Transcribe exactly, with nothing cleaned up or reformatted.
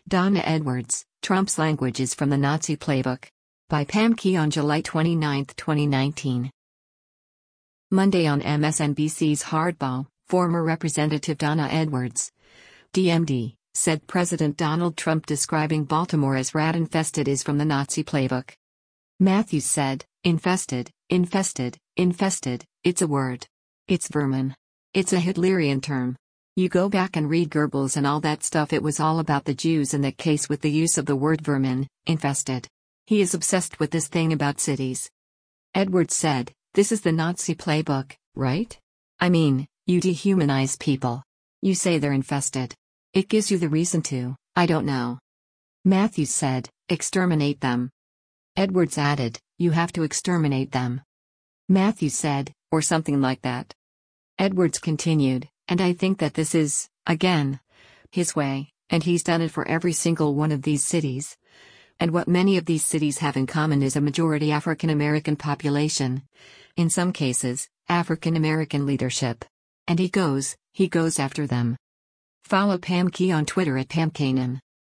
Donna Edwards, Trump's Language is from the Nazi Playbook. By Pam Key on July twenty-ninth, twenty nineteen. Monday on M S N B C's Hardball, former Representative Donna Edwards, D M D, said President Donald Trump describing Baltimore as rat-infested is from the Nazi Playbook. Matthews said, infested, infested, infested, it's a word. It's vermin. It's a Hitlerian term. You go back and read Goebbels and all that stuff, it was all about the Jews in that case with the use of the word vermin, infested. He is obsessed with this thing about cities. Edwards said, this is the Nazi playbook, right? I mean, you dehumanize people. You say they're infested. It gives you the reason to, I don't know. Matthews said, exterminate them. Edwards added, you have to exterminate them. Matthews said, or something like that. Edwards continued, and I think that this is, again, his way, and he's done it for every single one of these cities. And what many of these cities have in common is a majority African American population. In some cases, African American leadership. And he goes, he goes after them. Follow Pam Key on Twitter at Pam Kanan.